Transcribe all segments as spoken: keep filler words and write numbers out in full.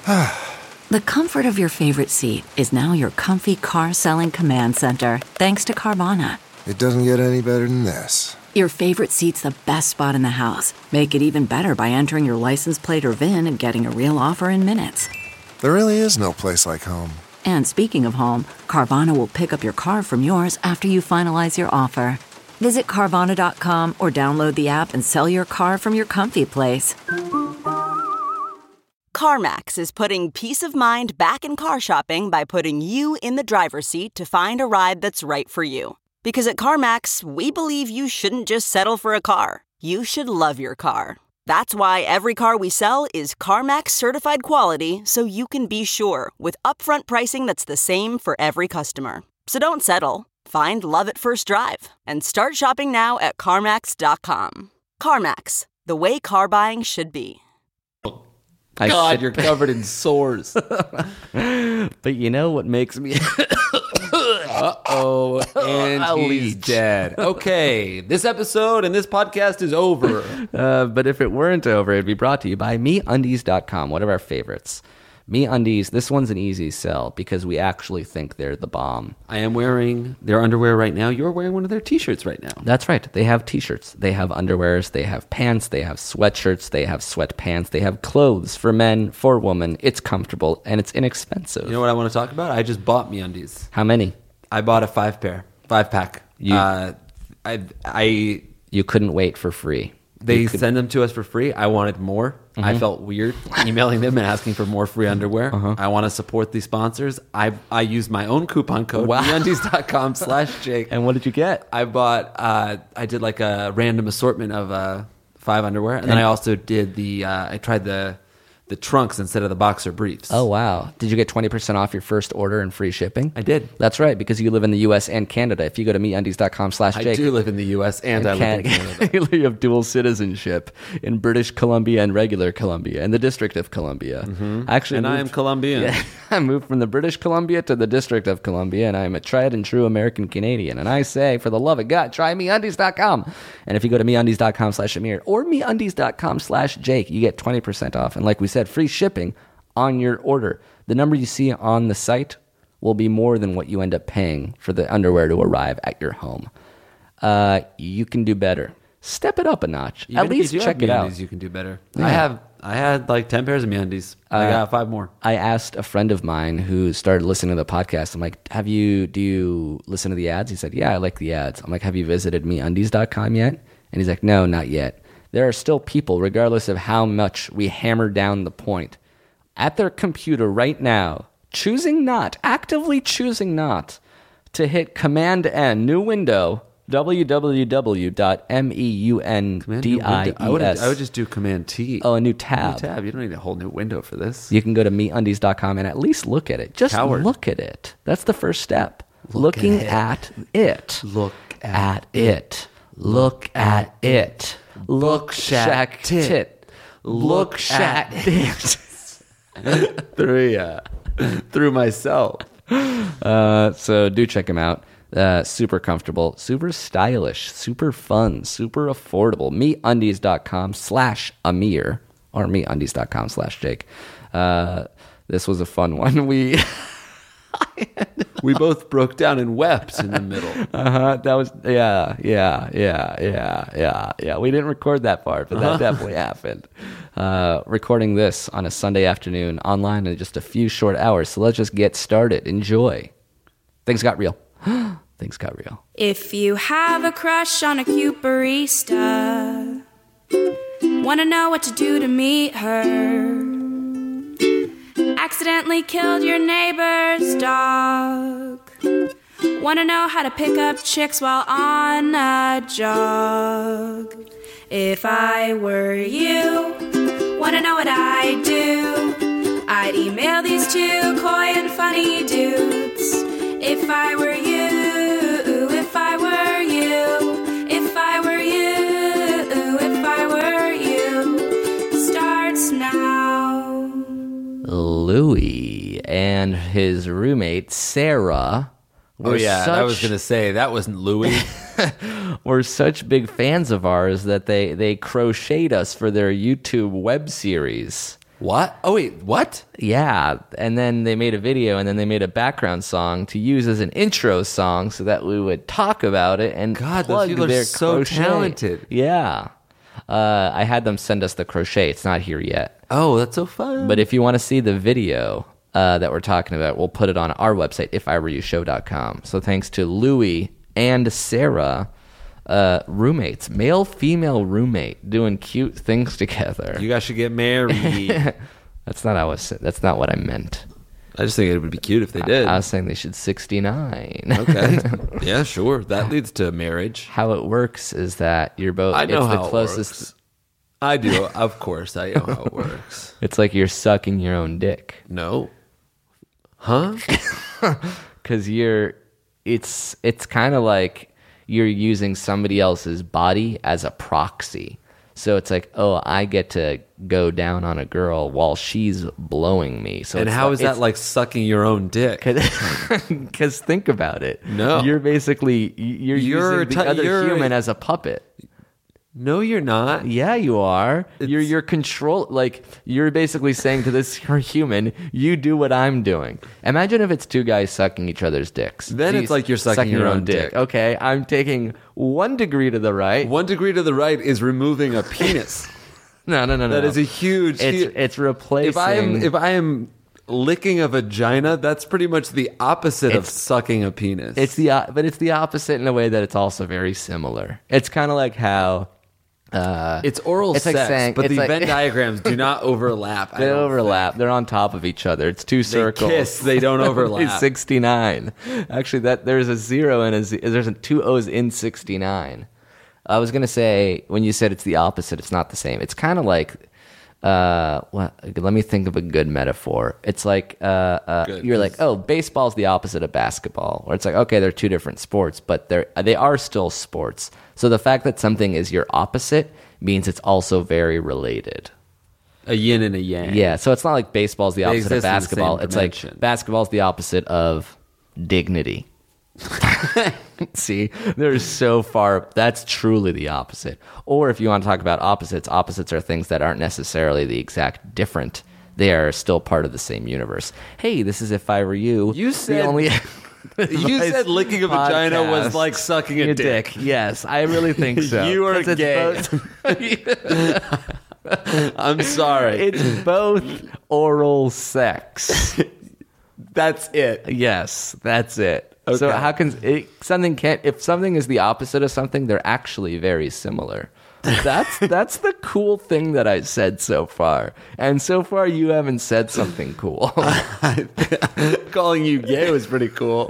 The comfort of your favorite seat is now your comfy car selling command center, thanks to Carvana. It doesn't get any better than this. Your favorite seat's the best spot in the house. Make it even better by entering your license plate or V I N and getting a real offer in minutes. There really is no place like home. And speaking of home, Carvana will pick up your car from yours after you finalize your offer. Visit Carvana dot com or download the app and sell your car from your comfy place. CarMax is putting peace of mind back in car shopping by putting you in the driver's seat to find a ride that's right for you. Because at CarMax, we believe you shouldn't just settle for a car. You should love your car. That's why every car we sell is CarMax certified quality, so you can be sure with upfront pricing that's the same for every customer. So don't settle. Find love at first drive and start shopping now at CarMax dot com. CarMax, the way car buying should be. I God, should- you're covered in sores. But you know what makes me... Uh-oh, and I'll he's leech. dead. Okay, this episode and this podcast is over. Uh, but if it weren't over, it'd be brought to you by me undies dot com, one of our favorites. MeUndies, this one's an easy sell because we actually think they're the bomb. I am wearing their underwear right now. You're wearing one of their t-shirts right now. That's right. They have t-shirts, they have underwears, they have pants, they have sweatshirts, they have sweatpants, they have clothes for men, for women. It's comfortable and it's inexpensive. You know what I want to talk about? I just bought MeUndies. How many? I bought a five pair, five pack. You- uh, I, I, You couldn't wait for free. they You could- send them to us for free. I wanted more. I felt weird emailing them and asking for more free underwear. I want to support these sponsors. I I used my own coupon code, Wow. me undies dot com slash Jake. And what did you get? I bought, uh, I did like a random assortment of uh, five underwear. And then I also did the, uh, I tried the the trunks instead of the boxer briefs. Oh, wow. Did you get twenty percent off your first order and free shipping? I did. That's right, because you live in the U S and Canada. If you go to me undies dot com slash I Jake. do live in the U S and I live in Canada. You have dual citizenship in British Columbia and regular Columbia and the District of Columbia. Mm-hmm. Actually, And I am Colombian. Yeah, I moved from the British Columbia to the District of Columbia, and I am a tried and true American Canadian. And I say, for the love of God, try me undies dot com. And if you go to me undies dot com slash Amir or me undies dot com slash Jake, you get twenty percent off. And like we said, free shipping on your order. The number you see on the site will be more than what you end up paying for the underwear to arrive at your home. Uh, you can do better. Step it up a notch. Even At if least you do check have it out. MeUndies, you can do better. Yeah. I have, I had like ten pairs of MeUndies. I got five more. I asked a friend of mine who started listening to the podcast. I'm like, "Have you? Do you listen to the ads?" He said, "Yeah, I like the ads." I'm like, "Have you visited me undies dot com yet?" And he's like, "No, not yet." There are still people, regardless of how much we hammer down the point, at their computer right now, choosing not, actively choosing not, to hit Command N, new window, w w w dot meundies. I would, I would just do Command T. Oh, a new New tab. tab. You don't need a whole new window for this. You can go to me undies dot com and at least look at it. Just Coward. look at it. That's the first step. Looking at it. Look at it. Look at it. Look shack tit. Look shack tit. through yeah, through myself. Uh, so do check him out. Uh, super comfortable, super stylish, super fun, super affordable. me undies dot com slash Amir or me undies dot com slash Jake. Uh, this was a fun one. We We both broke down and wept in the middle. uh-huh, that was yeah, yeah, yeah, yeah, yeah, yeah. We didn't record that part, but that Uh-huh. definitely happened. Uh, recording this on a Sunday afternoon online in just a few short hours. So let's just get started. Enjoy. Things got real. Things got real. If you have a crush on a cute barista, wanna know what to do to meet her, accidentally killed your neighbor's dog, wanna know how to pick up chicks while on a jog. If I were you, wanna know what I'd do, I'd email these two coy and funny dudes. If I were you, if I were you, if I were you, if I were you, starts now. Louis and his roommate Sarah were Oh yeah, such, I was gonna say that wasn't Louis. were such big fans of ours that they they crocheted us for their YouTube web series. What? Oh wait, what? Yeah, and then they made a video, and then they made a background song to use as an intro song, so that we would talk about it and God, those plug people are their so crochet. talented. Yeah, uh, I had them send us the crochet. It's not here yet, Oh, that's so fun. but if you want to see the video uh, that we're talking about, we'll put it on our website, if I were you show dot com. So thanks to Louie and Sarah, uh, roommates, male female roommate, doing cute things together. you guys should get married. That's not how I was. That's not what I meant. I just think it would be cute if they did. I was saying they should sixty-nine. Okay. Yeah, sure. That leads to marriage. How it works is that you're both. I know it's how the it closest. works. I do. Of course, I know how it works. It's like you're sucking your own dick No. Huh? because you're. It's it's kind of like you're using somebody else's body as a proxy. So it's like, oh, I get to go down on a girl while she's blowing me. So And it's how like, is that like sucking your own dick? Because think about it. No. You're basically you're, You're using the t- other you're- human as a puppet. No, you're not. Yeah, you are. You're It's- you're control like you're basically saying to this human, you do what I'm doing. Imagine if it's two guys sucking each other's dicks. Then it's like you're sucking your own dick. Okay, I'm taking one degree to the right. One degree to the right is removing a penis. No, no, no, no. That is a huge. It's huge- it's replacing. If I am if I am licking a vagina, that's pretty much the opposite of It's- sucking a penis. It's the uh, but it's the opposite in a way that it's also very similar. It's kind of like how. Uh, It's oral It's like sex, saying- but it's the like- Venn diagrams do not overlap. I They don't overlap. They're on top of each other. It's two They circles. kiss, they don't overlap. It's sixty-nine. Actually, that there's a zero and a z- there's a two O's in sixty-nine. I was gonna say when you said it's the opposite, it's not the same. It's kind of like, uh, what? Let me think of a good metaphor. It's like, uh, uh Good. you're like, oh, baseball's the opposite of basketball, or it's like, okay, they're two different sports, but they're they are still sports. So the fact that something is your opposite means it's also very related. A yin and a yang. Yeah, so it's not like baseball's the They opposite of exist in the basketball. same It's dimension. like basketball's the opposite of dignity. See, they're so far. That's truly the opposite. Or if you want to talk about opposites, opposites are things that aren't necessarily the exact different. They are still part of the same universe. Hey, this is If I Were You. You the said- only You said licking a vagina was podcast. like sucking a Your dick. Yes, I really think so. You are 'Cause it's gay. both- I'm sorry. it's both oral sex. That's it. Yes, that's it. So Okay. how can it, something can't if something is the opposite of something, they're actually very similar. That's that's the cool thing that I said so far. And so far you haven't said something cool. Calling you gay was pretty cool.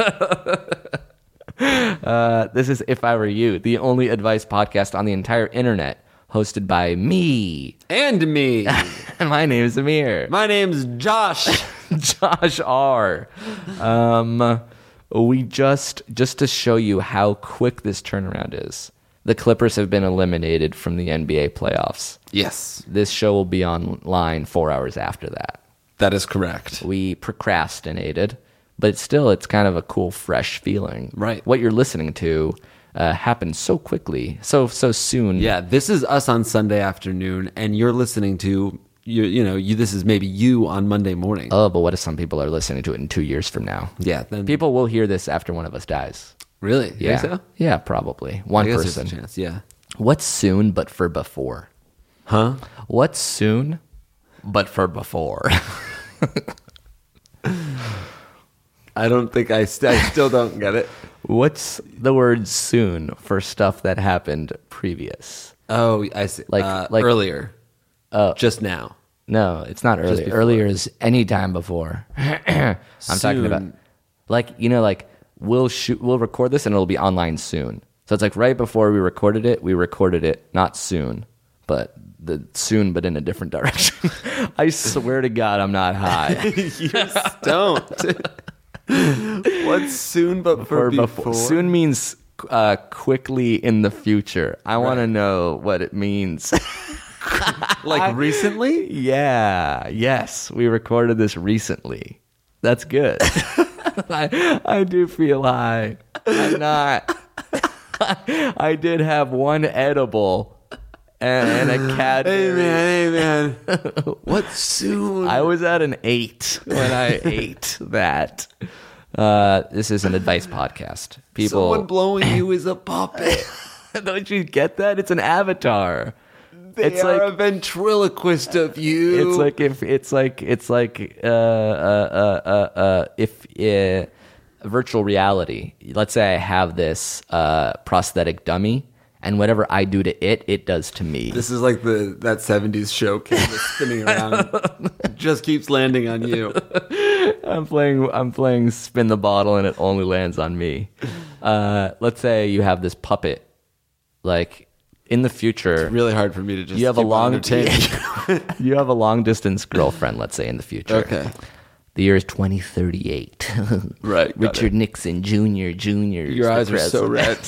Uh, this is If I Were You, the only advice podcast on the entire internet, hosted by me. And me. And my name is Amir. My name's Josh. Josh R. Um, we just just to show you how quick this turnaround is. The Clippers have been eliminated from the N B A playoffs. Yes, This show will be online four hours after that. that is correct. We procrastinated, but still, it's kind of a cool, fresh feeling. Right. What you're listening to uh, happened so quickly, so so soon. Yeah, this is us on Sunday afternoon, and you're listening to you. You know, you. This is maybe you on Monday morning. Oh, but what if some people are listening to it in two years from now? yeah, then People will hear this after one of us dies. really. You Yeah. think so? Yeah, probably. I One guess there's person. a chance. Yeah. What's soon but for before? Huh? What's soon but for before? I don't think I. St- I still don't get it. What's the word soon for stuff that happened previous? Oh, I see. Like- uh, like- earlier. Oh. Just now. No, it's not earlier. before. Earlier is any time before. I'm talking about Soon. like, you know, like we'll shoot we'll record this and it'll be online soon. So it's like right before we recorded it, we recorded it not soon, but the soon but in a different direction. I swear to God I'm not high. You're stoned. What's soon but for Or before? Soon means uh, quickly in the future. I want to Right. know what it means. Like recently? Yeah. Yes. We recorded this recently. That's good. I, I do feel high. I'm not. I did have one edible and a Cadbury. Hey man, hey man. What soon? I was at an eight when I ate that. Uh, this is an advice podcast. People, Someone blowing you is a puppet. don't you get that? It's an avatar. They it's are like a ventriloquist of you. it's like if it's like it's like uh, uh, uh, uh, uh, if uh, virtual reality. Let's say I have this uh, prosthetic dummy, and whatever I do to it, it does to me. This is like the that seventies show camera spinning around. It just keeps landing on you. I'm playing. I'm playing spin the bottle, and it only lands on me. Uh, let's say you have this puppet, like. In the future, It's really hard for me to just you have a keep long entertaining. you have a long distance girlfriend. Let's say in the future. Okay. The year is twenty thirty-eight. Right, got Richard it. Nixon Junior Junior. Your eyes are so red.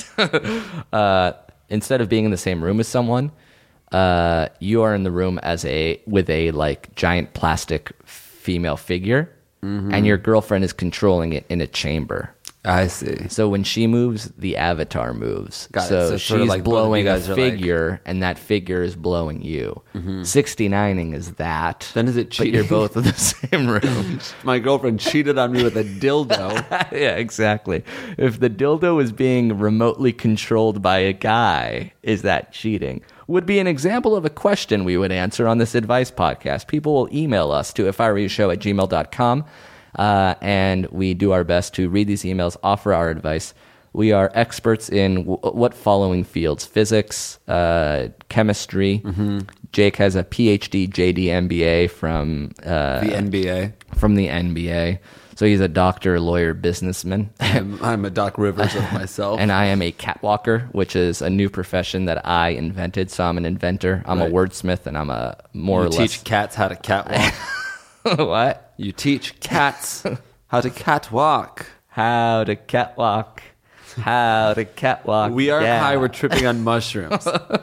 uh, instead of being in the same room as someone, uh, you are in the room as a with a like giant plastic female figure, Mm-hmm. and your girlfriend is controlling it in a chamber. I see. So when she moves, the avatar moves. Got it. so So she's sort of like both of blowing you a guys are like- figure, and that figure is blowing you. sixty-nining is that. Then is it But you're cheating? both in the same room. My girlfriend cheated on me with a dildo. Yeah, exactly. If the dildo is being remotely controlled by a guy, is that cheating? Would be an example of a question we would answer on this advice podcast. People will email us to if I were you show at gmail dot com. Uh, and we do our best to read these emails, offer our advice. We are experts in w- what following fields: physics, uh, chemistry. Jake has a P H D, J D, M B A from uh, The N B A. from the N B A. So he's a doctor, lawyer, businessman. I'm, I'm a Doc Rivers of myself. And I am a catwalker, which is a new profession that I invented. So I'm an inventor. I'm Right. a wordsmith, and I'm a more you or teach less. cats how to catwalk. What? You teach cats how to catwalk. How to catwalk. How to catwalk. We are yeah. high. We're tripping on mushrooms.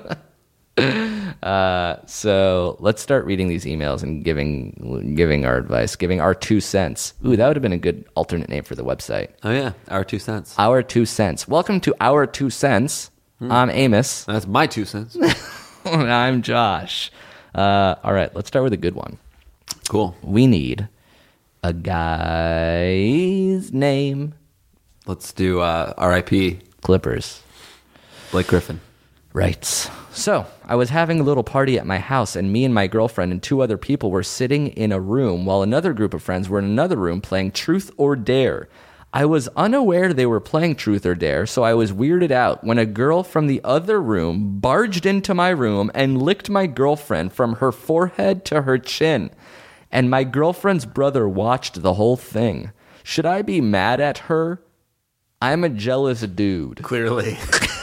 Uh, so let's start reading these emails and giving giving our advice, giving our two cents. Ooh, that would have been a good alternate name for the website. Oh yeah, our two cents. Our two cents. Welcome to Our Two Cents. I'm Amos. That's my two cents. And I'm Josh. Uh, all right, let's start with a good one. Cool. We need a guy's name. Let's do uh, R I P Clippers. Blake Griffin. Right. So, I was having a little party at my house, and me and my girlfriend and two other people were sitting in a room while another group of friends were in another room playing Truth or Dare. I was unaware they were playing Truth or Dare, so I was weirded out when a girl from the other room barged into my room and licked my girlfriend from her forehead to her chin. And my girlfriend's brother watched the whole thing. Should I be mad at her? I'm a jealous dude. Clearly.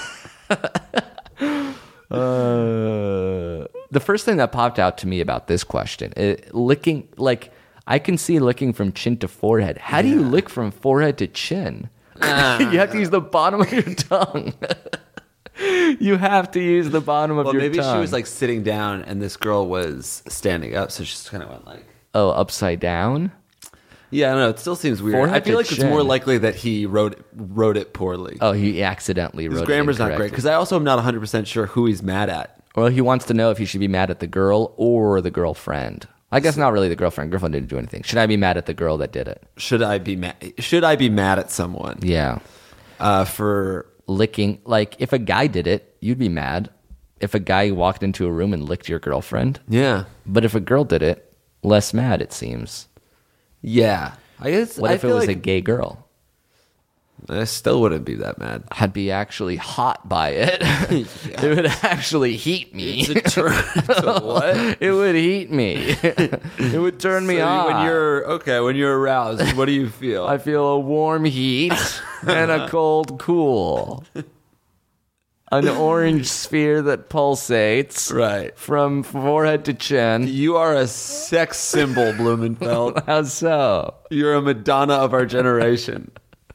Uh, the first thing that popped out to me about this question, it, licking, like, I can see licking from chin to forehead. How do you lick from forehead to chin? You have to use the bottom of your tongue. You have to use the bottom of Well, your maybe tongue. she was like sitting down and this girl was standing up, so she just kind of went like. Oh, upside down? Yeah, I don't know. It still seems weird. Forehead I feel to like it's more chin. likely that he wrote it, wrote it poorly. Oh, he accidentally wrote His it grammar's not great incorrectly. because I also am not one hundred percent sure who he's mad at. Well, he wants to know if he should be mad at the girl or the girlfriend. I guess not really the girlfriend. Girlfriend didn't do anything. Should I be mad at the girl that did it? Should I be mad? Should I be mad at someone Yeah. uh, for? Licking, like, if a guy did it, you'd be mad. If a guy walked into a room and licked your girlfriend. Yeah, But if a girl did it, less mad, it seems. yeah. I guess. What I if it feel was a like gay girl? I still wouldn't be that mad. I'd be actually hot by it. It would actually heat me. What? It would heat me. It would turn me So on. when you're okay, when you're aroused, what do you feel? I feel a warm heat and a cold cool. An orange sphere that pulsates Right. from forehead to chin. You are a sex symbol, Blumenfeld. How so? You're a Madonna of our generation.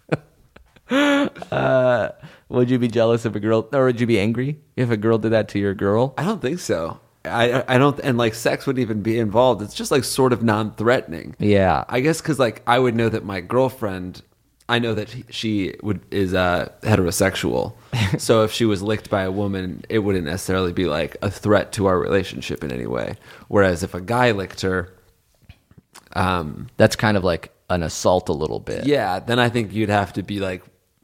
Uh, would you be jealous if a girl, or would you be angry if a girl did that to your girl? I don't think so. I I don't, and like sex wouldn't even be involved. It's just like sort of non-threatening. Yeah. I guess because like I would know that my girlfriend I know that she would is uh, heterosexual. So if she was licked by a woman, it wouldn't necessarily be like a threat to our relationship in any way. Whereas if a guy licked her, um, That's kind of like an assault a little bit. yeah, then I think you'd have to be like,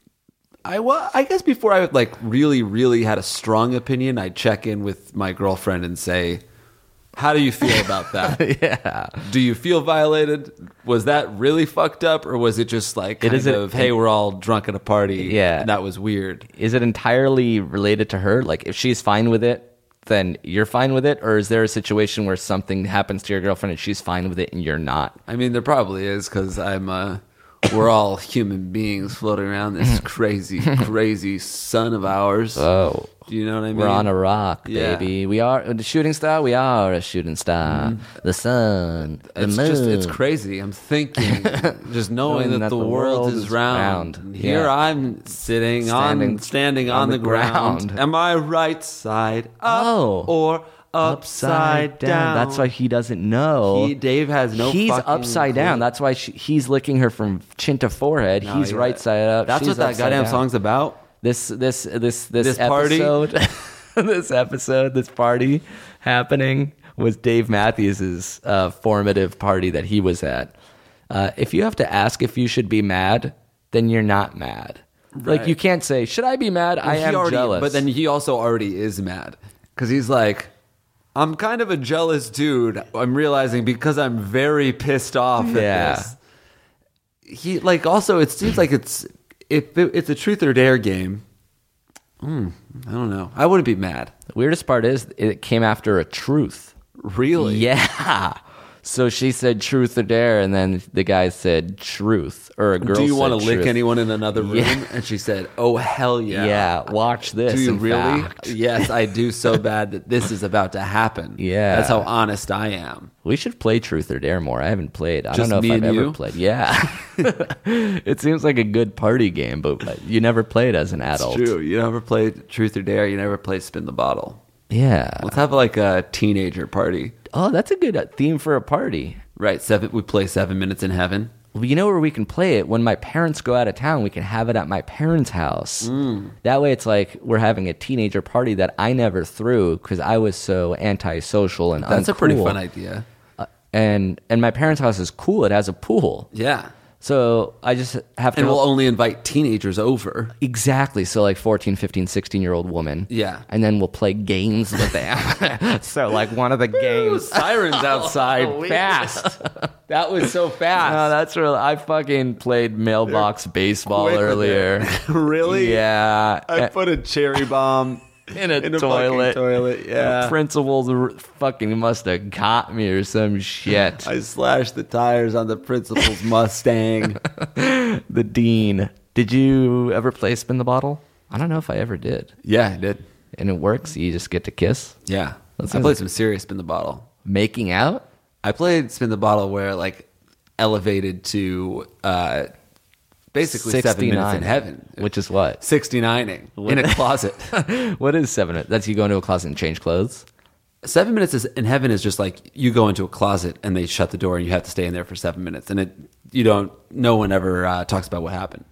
I well, I guess before I would like really, really had a strong opinion, I'd check in with my girlfriend and say, how do you feel about that? Yeah. Do you feel violated? Was that really fucked up, or was it just like kind It is of, a- hey, we're all drunk at a party? Yeah. and that was weird. Is it entirely related to her? Like, if she's fine with it, then you're fine with it? Or is there a situation where something happens to your girlfriend and she's fine with it and you're not? I mean, there probably is because I'm. Uh, we're all human beings floating around this crazy, crazy sun of ours. Oh. Do you know what I mean? We're on a rock, Yeah. baby. We are the shooting star. We are a shooting star. The sun, the It's moon. just it's crazy. I'm thinking, just knowing Knowing that, the, world, is round. round. Here Yeah. I'm sitting Standing on standing on, on the, the ground. ground. Am I right side up Oh. or upside, down? That's why he doesn't know. He, Dave has no. He's fucking upside clue. down. That's why she, he's licking her from chin to forehead. No, he's yeah. right side up. That's she's what that upside goddamn down. song's about. This this this this, This party? episode, this episode, this party happening was Dave Matthews' uh, formative party that he was at. Uh, if you have to ask if you should be mad, then you're not mad. Like Right. you can't say, "Should I be mad?" I He am already, jealous. but then he also already is mad because he's like, I'm kind of a jealous dude. I'm realizing because I'm very pissed off at Yeah. this. He like also it seems like it's if it, it's a truth or dare game. Hmm, I don't know. I wouldn't be mad. the weirdest part is it came after a truth. Really? Yeah. So she said truth or dare, and then the guy said truth, or a girl Do you said want to lick truth. anyone in another room? Yeah. And she said, "Oh hell yeah." Yeah, watch this. Do you in really? fact. Yes, I do so bad that this is about to happen. Yeah. That's how honest I am. We should play Truth or Dare more. I haven't played. I Just don't know me if I've and ever you? played. Yeah. It seems like a good party game, but you never played as an adult. It's true. You never played Truth or Dare. You never played Spin the Bottle. Yeah. Let's have like a teenager party. Oh, that's a good uh, theme for a party. Right. Seven. We play Seven Minutes in Heaven. Well, you know where we can play it? When my parents go out of town, we can have it at my parents' house. Mm. That way it's like we're having a teenager party that I never threw because I was so antisocial and That's a pretty uncool. fun idea. Uh, and and my parents' house is cool. It has a pool. Yeah. So I just have to And we'll only invite teenagers over. Exactly. So like fourteen, fifteen, sixteen year old woman. Yeah. And then we'll play games with them. So like one of the games. Sirens outside. Oh, fast. That was so fast. No, that's real. I fucking played mailbox baseball Quick with earlier. it. Really? Yeah. I put a cherry bomb in a in a toilet. fucking toilet. Yeah. The principal r- fucking must have caught me or some shit. I slashed the tires on the principal's Mustang. The dean. Did you ever play Spin the Bottle? I don't know if I ever did. Yeah, I did. And it works. You just get to kiss. Yeah. That I sounds- played some serious Spin the Bottle. Making out? I played Spin the Bottle where it, like elevated to uh, basically seven minutes in heaven. Which is what? sixty-nining in a closet. What is seven? That's you go into a closet and change clothes? Seven minutes is, in heaven is just like you go into a closet and they shut the door and you have to stay in there for seven minutes. And it you don't, no one ever uh, talks about what happened.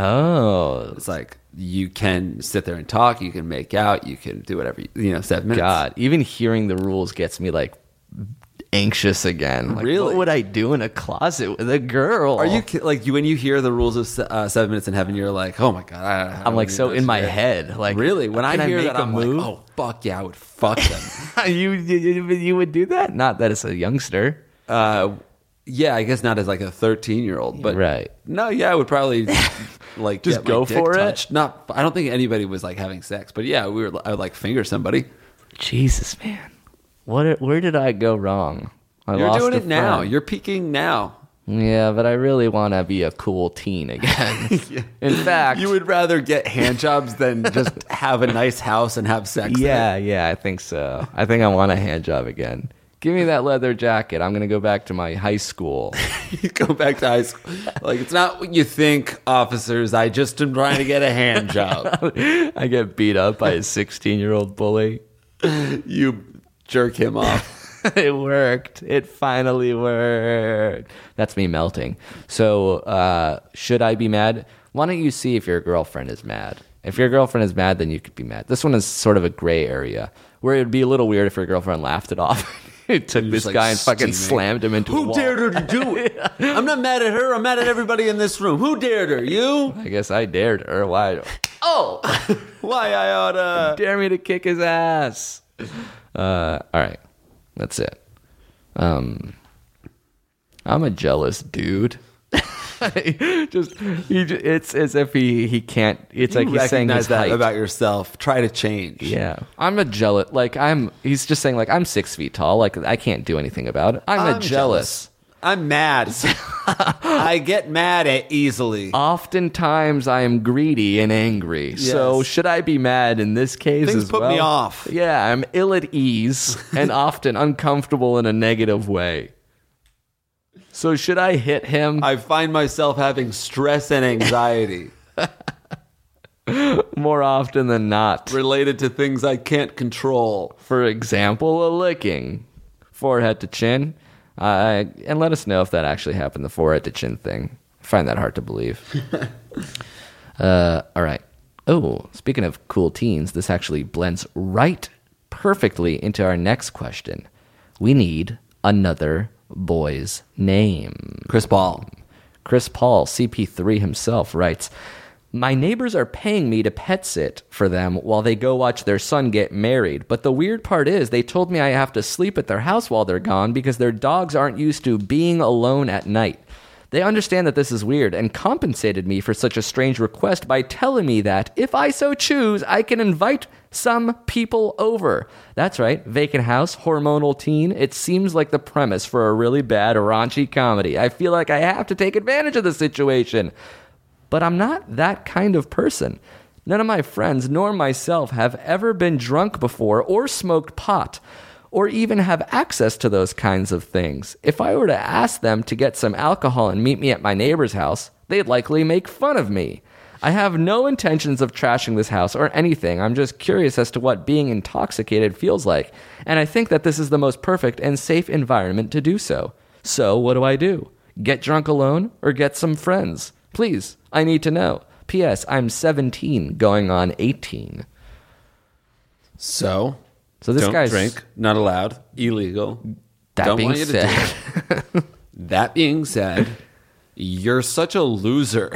Oh, It's like you can sit there and talk, you can make out, you can do whatever, you, you know, seven minutes. God. Even hearing the rules gets me like anxious again. Like, Really? what would I do in a closet with a girl? Are you ki- like you when you hear the rules of se- uh, seven minutes in heaven? You're like, oh my god! I, I I'm don't like even so know in my shit. head. Like Really, when I can hear make that, a I'm move? like, oh fuck yeah, I would fuck them. you, you you would do that? Not that it's a youngster. uh, yeah, I guess not as like a thirteen year old, but Right. No, yeah, I would probably like Just get my go dick for it? touched. Not, I don't think anybody was like having sex, but yeah, we were. I would like finger somebody. Jesus, man. What? Where did I go wrong? I You're lost doing a it now. friend. You're peaking now. Yeah, but I really want to be a cool teen again. In fact, You would rather get hand jobs than just have a nice house and have sex. yeah, yeah, I think so. I think I want a hand job again. Give me that leather jacket. I'm gonna go back to my high school. You go back to high school. Like, it's not what you think, officers. I just am trying to get a hand job. I get beat up by a sixteen year old bully. You jerk him off. It worked. It finally worked. That's me melting. So, uh, should I be mad? Why don't you see if your girlfriend is mad? If your girlfriend is mad, then you could be mad. This one is sort of a gray area where it would be a little weird if your girlfriend laughed it off. It took this like guy and fucking steaming. slammed him into a Who wall. dared her to do it? I'm not mad at her. I'm mad at everybody in this room. Who dared her? You? I guess I dared her. Why? Oh! Why I oughta... Dare me to kick his ass. Uh, all right. That's it. Um, I'm a jealous dude. just, he, just, it's as if he, he can't. It's You like he's saying recognize his that height. about yourself. Try to change. Yeah, I'm a jealous. Like I'm. He's just saying like I'm six feet tall. Like I can't do anything about it. I'm, I'm a jealous. I'm mad. I get mad at easily. Oftentimes I am greedy and angry. So Yes. should I be mad in this case Things as put well? me off. Yeah, I'm ill at ease and often uncomfortable in a negative way. So should I hit him? I find myself having stress and anxiety More often than not. related to things I can't control. For example, a licking. Forehead to chin. Uh, and let us know if that actually happened, the forehead to chin thing. I find that hard to believe. uh, all right. Oh, speaking of cool teens, this actually blends right perfectly into our next question. We need another boy's name. Chris Paul. Chris Paul, C P three himself, writes, my neighbors are paying me to pet sit for them while they go watch their son get married. But the weird part is they told me I have to sleep at their house while they're gone because their dogs aren't used to being alone at night. They understand that this is weird and compensated me for such a strange request by telling me that if I so choose, I can invite some people over. That's right, vacant house, hormonal teen. It seems like the premise for a really bad raunchy comedy. I feel like I have to take advantage of the situation. But I'm not that kind of person. None of my friends nor myself have ever been drunk before or smoked pot or even have access to those kinds of things. If I were to ask them to get some alcohol and meet me at my neighbor's house, they'd likely make fun of me. I have no intentions of trashing this house or anything. I'm just curious as to what being intoxicated feels like, and I think that this is the most perfect and safe environment to do so. So what do I do? Get drunk alone or get some friends? Please, I need to know. P S. I'm seventeen, going on eighteen. So, So this don't guy's drink. Not allowed. Illegal. That Don't being want you to said, do it. That being said, you're such a loser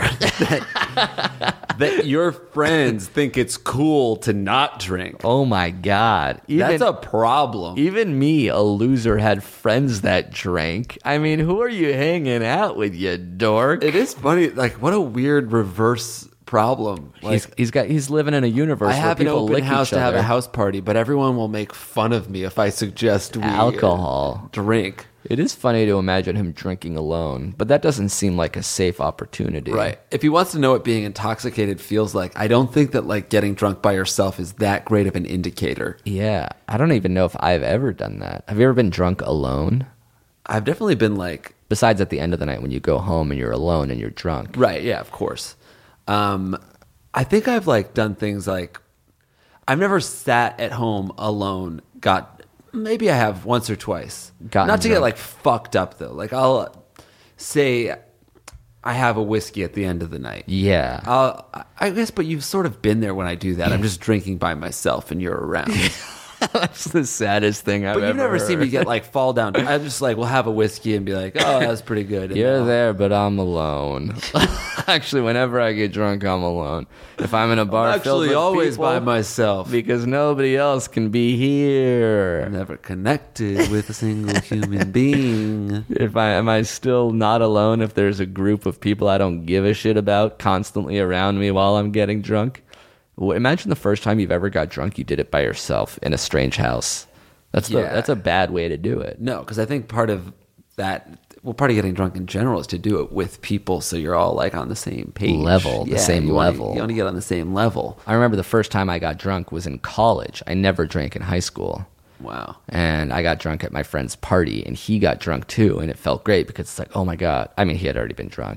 that, that your friends think it's cool to not drink. oh my God. Even, That's a problem. even me, a loser, had friends that drank. I mean, who are you hanging out with, you dork? It is funny. Like, what a weird reverse problem. Like, he's, he's got he's living in a universe I where have an people open lick house each to have other. a house party, but everyone will make fun of me if I suggest we Alcohol. drink. It is funny to imagine him drinking alone, but that doesn't seem like a safe opportunity. Right. If he wants to know what being intoxicated feels like, I don't think that like getting drunk by yourself is that great of an indicator. Yeah. I don't even know if I've ever done that. Have you ever been drunk alone? I've definitely been like, Besides at the end of the night when you go home and you're alone and you're drunk. right, yeah, of course. Um, I think I've like done things like, I've never sat at home alone, got, maybe I have once or twice. Gotten Not to get drunk. like fucked up though. Like I'll say I have a whiskey at the end of the night. Yeah. I'll, I guess, but you've sort of been there when I do that. I'm just drinking by myself and you're around. That's the saddest thing I've But ever you've never heard. seen me get like fall down. I'm just like, we'll have a whiskey and be like, oh, that's pretty good. And You're I'll- there, but I'm alone. Actually, whenever I get drunk, I'm alone. If I'm in a bar I'm filled actually with always people, by myself. because nobody else can be here. Never connected with a single human being. If I am I still not alone if there's a group of people I don't give a shit about constantly around me while I'm getting drunk? Well, imagine the first time you've ever got drunk, you did it by yourself in a strange house. That's the, Yeah. that's a bad way to do it. No, because I think part of that, well, part of getting drunk in general is to do it with people so you're all like on the same page. Level, the same you wanna- level. you want to get on the same level. I remember the first time I got drunk was in college. I never drank in high school. Wow. And I got drunk at my friend's party, and he got drunk too, and it felt great because it's like, oh my God. I mean, he had already been drunk,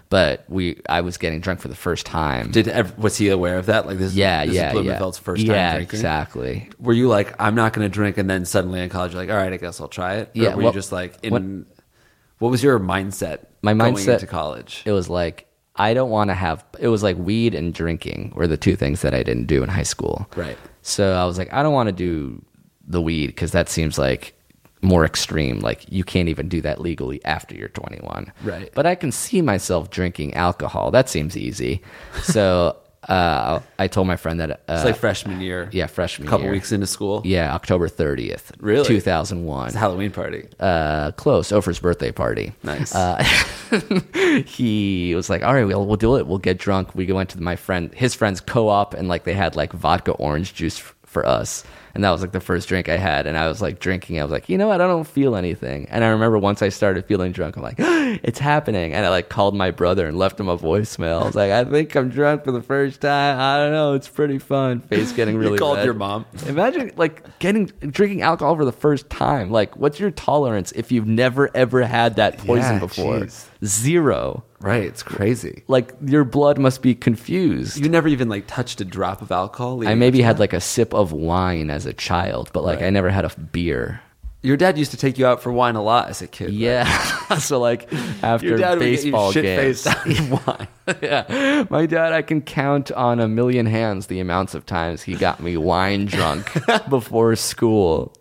but we I was getting drunk for the first time. Did ever, was he aware of that? Like this? yeah, this yeah, is yeah. Blumenfeld's first yeah, time drinking. exactly. Were you like, I'm not going to drink, and then suddenly in college you're like, all right, I guess I'll try it? Or Yeah, were well, you just like, in, when- what was your mindset? My going mindset into college. It was like I don't want to have. It was like weed and drinking were the two things that I didn't do in high school. Right. So I was like, I don't want to do the weed because that seems like more extreme. Like you can't even do that legally after you're twenty-one. Right. But I can see myself drinking alcohol. That seems easy. So uh, I told my friend that uh, It's like freshman year. yeah, freshman A couple year. weeks into school. Yeah, October thirtieth, Really? two thousand one. It's a Halloween party. Uh, close. Oprah's birthday party. Nice. Uh, he was like, all right, we'll, we'll do it. We'll get drunk. We went to my friend, his friend's co-op, and like they had like vodka orange juice f- for us. And that was like the first drink I had. And I was like drinking. I was like, you know what? I don't feel anything. And I remember once I started feeling drunk, I'm like, it's happening. And I like called my brother and left him a voicemail. I was like, I think I'm drunk for the first time. I don't know. It's pretty fun. Face getting really You called red. your mom. Imagine like getting drinking alcohol for the first time. Like, what's your tolerance if you've never ever had that poison Yeah, before? jeez. Zero. Right. It's crazy. Like your blood must be confused. You never even like touched a drop of alcohol? I leading maybe up to had that? like a sip of wine as a child, but like Right. I never had a beer. Your dad used to take you out for wine a lot as a kid. right? Yeah. So like after Your dad baseball would get you games. shit-faced on wine. Yeah. My dad, I can count on a million hands the amounts of times he got me wine drunk before school.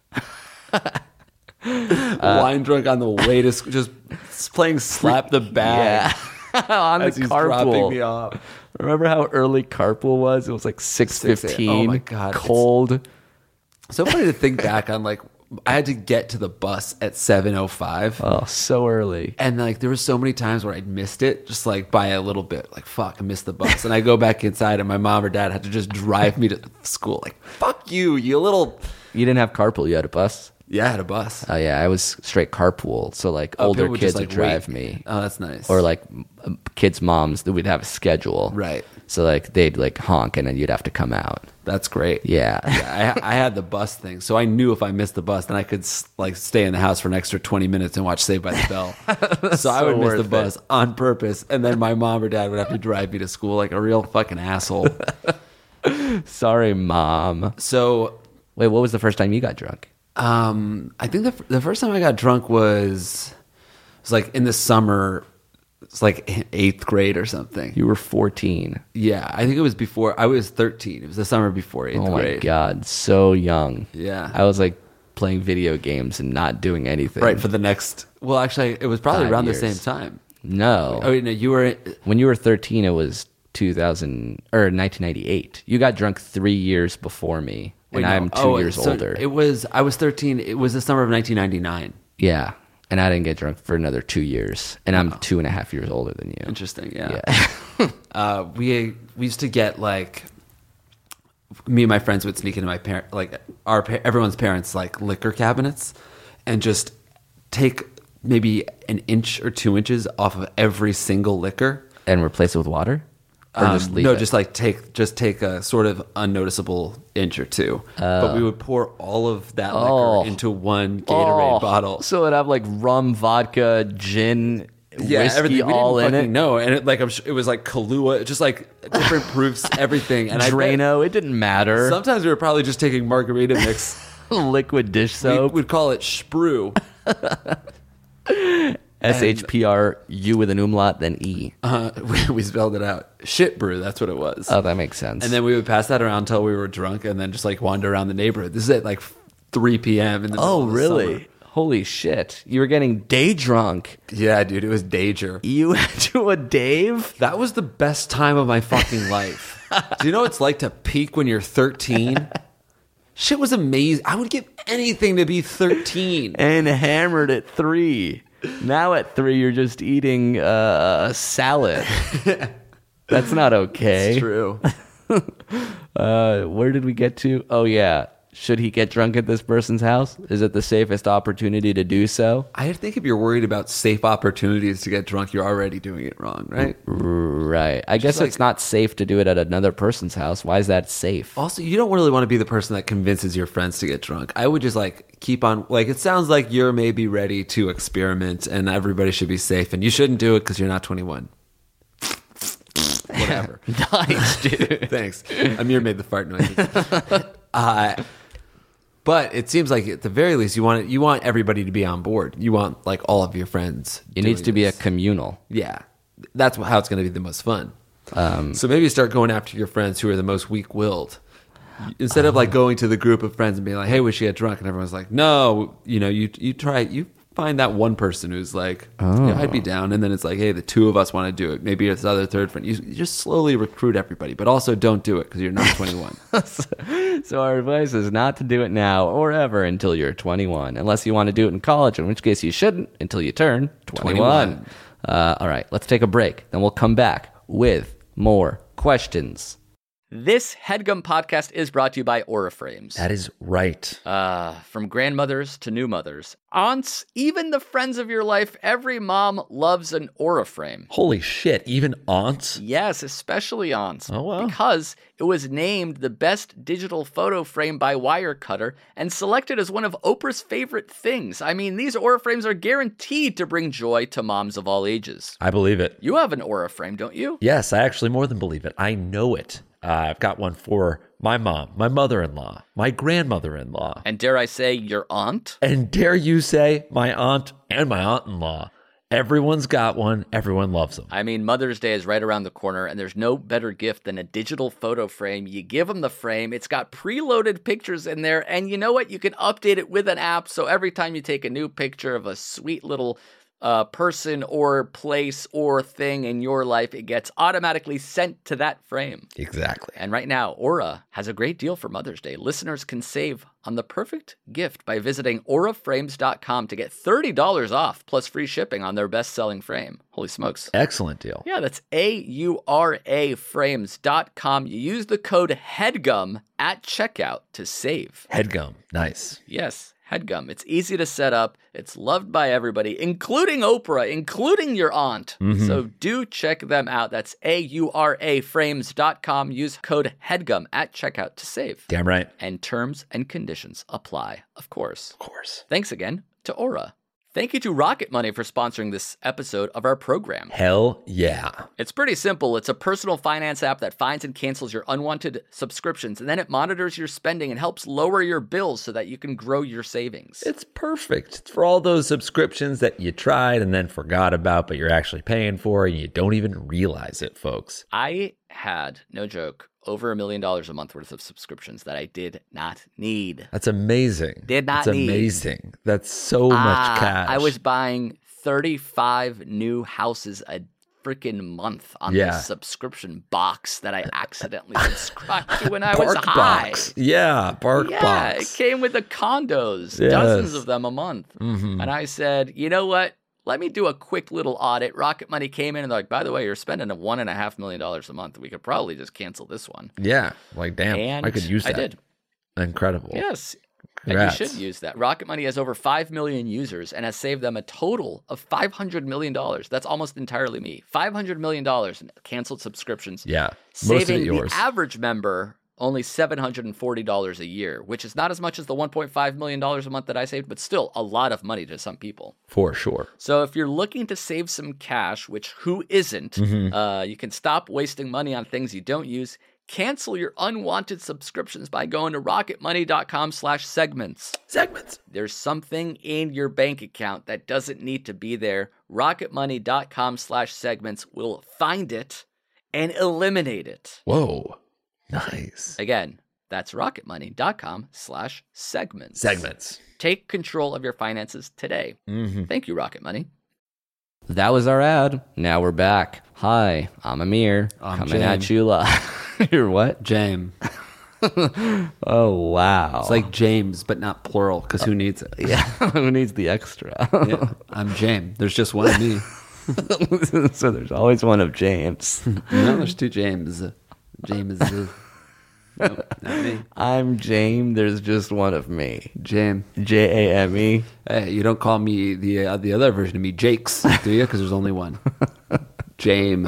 wine drunk on the way to school, just playing slap the bag. Yeah. On the As he's dropping carpool. me off. Remember how early carpool was? It was like six fifteen. Oh my God. Cold. So funny to think back on, like, I had to get to the bus at seven oh five. Oh, so early. And like there were so many times where I'd missed it just like by a little bit. Like, fuck, I missed the bus. And I go back inside and my mom or dad had to just drive me to school. Like, fuck you, you little You didn't have carpool, you had a bus? Yeah, I had a bus. Oh yeah, I was straight carpool. So like Oh, older people would kids just, would like, drive wait. me. Oh, that's nice. Or like m- kids' moms that would have a schedule. Right. So like they'd like honk and then you'd have to come out. That's great. Yeah. Yeah, I, I had the bus thing, so I knew if I missed the bus, then I could like stay in the house for an extra twenty minutes and watch Saved by the Bell. so I would miss the worth bus on purpose, and then my mom or dad would have to drive me to school like a real fucking asshole. Sorry, mom. So, Wait, what was the first time you got drunk? um, I think the the first time I got drunk was was like in the summer. It's like eighth grade or something. You were fourteen. Yeah, I think it was before. I was thirteen. It was the summer before eighth Oh my grade. god, so young. Yeah. I was like playing video games and not doing anything. Right, for the next. Well, actually, it was probably Five around years. the same time. No. Oh, no, you were. When you were thirteen, it was two thousand or nineteen ninety-eight. You got drunk three years before me, and Wait, no. I'm two Oh, years so older. It was. I was thirteen. It was the summer of nineteen ninety-nine. Yeah, and I didn't get drunk for another two years, and I'm two and a half years older than you. Interesting. Yeah. Yeah. uh, we we used to get like. Me and my friends would sneak into my parent, like our pa- everyone's parents, like liquor cabinets, and just take maybe an inch or two inches off of every single liquor. And replace it with water, or Um, just leave no, it? just like take just take a sort of unnoticeable inch or two. but we would pour all of that liquor Oh. into one Gatorade Oh, bottle. So it'd have like rum, vodka, gin, Yeah, whiskey everything. We all didn't in fucking it. know, and it, like I'm sure it was like Kahlua, just like different proofs, everything. And I bet Drano, it didn't matter. sometimes we were probably just taking margarita mix. Liquid dish we soap. would call it Sprue. S H P R U with an umlaut, then E. Uh, we, we spelled it out. Shit brew. That's what it was. Oh, that makes sense. And then we would pass that around until we were drunk, and then just like wander around the neighborhood. This is at like three p.m. in the middle oh, of the really? summer. Holy shit! You were getting day drunk. Yeah, dude, it was danger. You went to a Dave? That was the best time of my fucking life. Do you know what it's like to peak when you're thirteen? Shit was amazing. I would give anything to be thirteen. And hammered at three. Now at three, you're just eating uh, a salad. That's not okay. It's true. Uh, where did we get to? Oh, yeah. Should he get drunk at this person's house? Is it the safest opportunity to do so? I think if you're worried about safe opportunities to get drunk, you're already doing it wrong, right? Right. I guess like- it's not safe to do it at another person's house. Why is that safe? Also, you don't really want to be the person that convinces your friends to get drunk. I would just like keep on, like, it sounds like you're maybe ready to experiment and everybody should be safe and you shouldn't do it because you're not twenty-one. whatever. Nice, dude. Thanks. Amir made the fart noises. uh, but it seems like at the very least you want it, you want everybody to be on board. You want like all of your friends. It needs doing to be a this. communal. Yeah, that's how it's going to be the most fun. Um, So maybe start going after your friends who are the most weak-willed. Instead of like going to the group of friends and being like, "Hey, we should get drunk," and everyone's like, "No," you know, you you try you find that one person who's like, yeah, "I'd be down," and then it's like, "Hey, the two of us want to do it." Maybe it's the other third friend. You, you just slowly recruit everybody, but also don't do it because you're not twenty-one. So our advice is not to do it now or ever until you're twenty-one, unless you want to do it in college, in which case you shouldn't until you turn twenty-one. twenty-one. Uh, all right, let's take a break. Then we'll come back with more questions. This HeadGum podcast is brought to you by Aura Frames. That is right. Uh, from grandmothers to new mothers, aunts, even the friends of your life, every mom loves an Aura frame. Holy shit, even aunts? Yes, especially aunts. Oh, wow. Because it was named the best digital photo frame by Wirecutter and selected as one of Oprah's favorite things. I mean, these Aura frames are guaranteed to bring joy to moms of all ages. I believe it. You have an Aura frame, don't you? Yes, I actually more than believe it. I know it. Uh, I've got one for my mom, my mother-in-law, my grandmother-in-law, And dare I say, your aunt? and dare you say, my aunt and my aunt-in-law. Everyone's got one. Everyone loves them. I mean, Mother's Day is right around the corner, and there's no better gift than a digital photo frame. You give them the frame, it's got preloaded pictures in there, and you know what? You can update it with an app, so every time you take a new picture of a sweet little uh, person or place or thing in your life, it gets automatically sent to that frame. Exactly. And right now, Aura has a great deal for Mother's Day. Listeners can save on the perfect gift by visiting aura frames dot com to get thirty dollars off plus free shipping on their best-selling frame. Holy smokes. Excellent deal. Yeah, that's A U R A frames dot com. You use the code HEADGUM at checkout to save. Headgum. Nice. Yes, HEADGUM. It's easy to set up. It's loved by everybody, including Oprah, including your aunt. So do check them out. That's A U R A frames dot com. Use code HEADGUM at checkout to save. Damn right. And terms and conditions apply, of course. Of course. Thanks again to Aura. Thank you to Rocket Money for sponsoring this episode of our program. Hell yeah. It's pretty simple. It's a personal finance app that finds and cancels your unwanted subscriptions, and then it monitors your spending and helps lower your bills so that you can grow your savings. It's perfect. It's for all those subscriptions that you tried and then forgot about, but you're actually paying for and you don't even realize it, folks. I had, no joke, over a million dollars a month worth of subscriptions that I did not need. That's amazing. Did not That's need. amazing. That's so much Ah, cash. I was buying thirty-five new houses a freaking month on Yeah. this subscription box that I accidentally subscribed to when I Bark was high. Box. Yeah, Bark Yeah, Box. it came with the condos, Yes. dozens of them a month. Mhm. And I said, you know what? Let me do a quick little audit. Rocket Money came in and they're like, by the way, you're spending a one and a half million dollars a month. We could probably just cancel this one. Yeah, like damn, And I could use that. I did. Incredible. Yes. Congrats. And you should use that. Rocket Money has over five million users and has saved them a total of five hundred million dollars. That's almost entirely me. five hundred million dollars in canceled subscriptions. Yeah, most of Saving it yours. the average member only seven hundred forty dollars a year, which is not as much as the one point five million dollars a month that I saved, but still a lot of money to some people. For sure. So if you're looking to save some cash, which who isn't, Mm-hmm. uh, you can stop wasting money on things you don't use. Cancel your unwanted subscriptions by going to rocketmoney.com slash segments. Segments. There's something in your bank account that doesn't need to be there. rocketmoney.com slash segments will find it and eliminate it. Whoa. Nice. Again, that's rocketmoney.com slash segments. Segments. Take control of your finances today. Mm-hmm. Thank you, Rocket Money. That was our ad. Now we're back. Hi, I'm Amir. I'm coming Jam. at you live. You're what? Jam. Oh, wow. It's like James, but not plural, because who needs it? yeah, who needs the extra? Yeah, I'm James. There's just one of me. So there's always one of James. No, there's two James. James. uh, Nope, not me. I'm James. There's just one of me. Jam. J A M E. Hey, you don't call me the uh, the other version of me, Jakes, do you? Because there's only one. James.